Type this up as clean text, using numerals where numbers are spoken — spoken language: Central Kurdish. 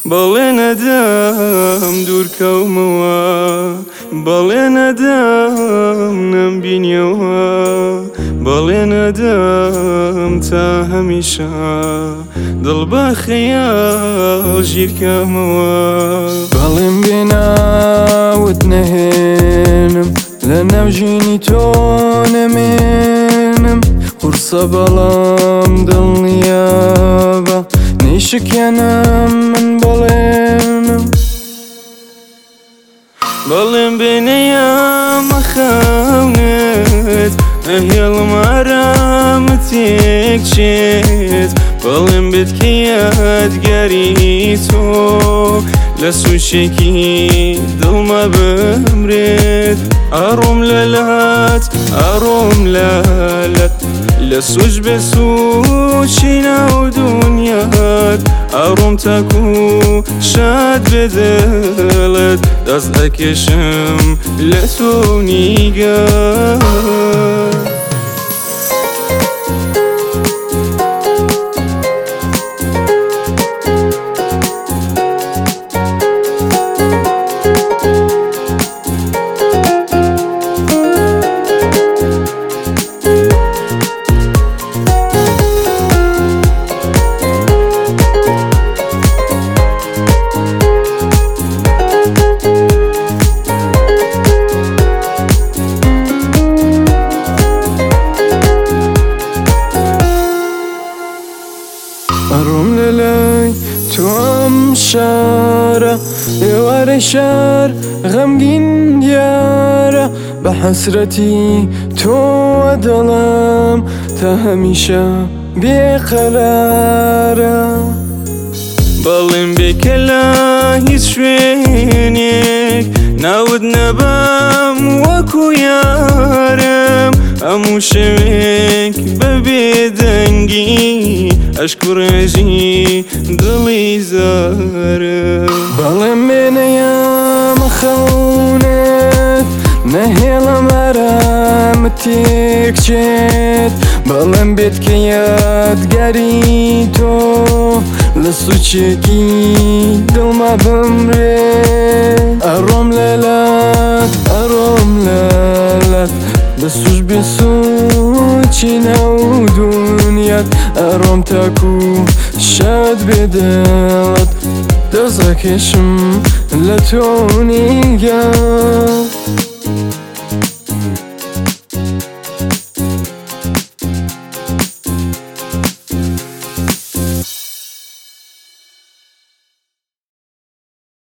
بەڵێ نەدەم دوورکەومەوە، بەڵێ نەدەم نەمبینیەوە، بەڵێ نەدەم تا هەمیشە دڵ بە خەیاڵ ژیرکەمەوە. بەڵێم بێناوت نەهێنم، لە ناو ژینی تۆ نەمێنم، قورسە بەڵام دڵنیابە نەیشکێنم من بەڵێنم. بەڵێم بێنەیە مەخەونت، ئەهێڵم ئارامت تێکچێت، بەڵێم بێت کە یادگاری تۆ لە سوچێکی دڵمە بمرێت. ئەڕۆم لەلات ئەڕۆم لەلات، لە سوچ بێ سوچی ناو دونیات، ئەڕۆم تاکو شاد بێ دڵت، دەست ئەکێشم لە تۆ نیگات. ئەڕۆم لەلای تۆ ئەم شارە، ئێوارەی شار غەمگین دیارە، بە حەسرەتی تۆوە دڵم تا هەمیشە بێقەرارە. بەڵێم بێکە لە هیچ شوێنێک ناود نەبەم وەکو یارم، هەموو شەوێک بە بێدەنگی ئەشک و ڕێژی دڵی زارم. بەڵێم بێنەیە مەخەونت، نەهێڵم ئارامت تێکچێت، بەڵێم بێت کە یادگاری تۆ لە سوچێکی دڵمە بمرێت. ئەڕۆم لەلات ئەڕۆم لەلات، لە سوچ بێ سوچی ناو دونیات، ئەڕۆم تاکو شاد بێ دڵت، دەست ئەکێشم لە تۆ نیگات.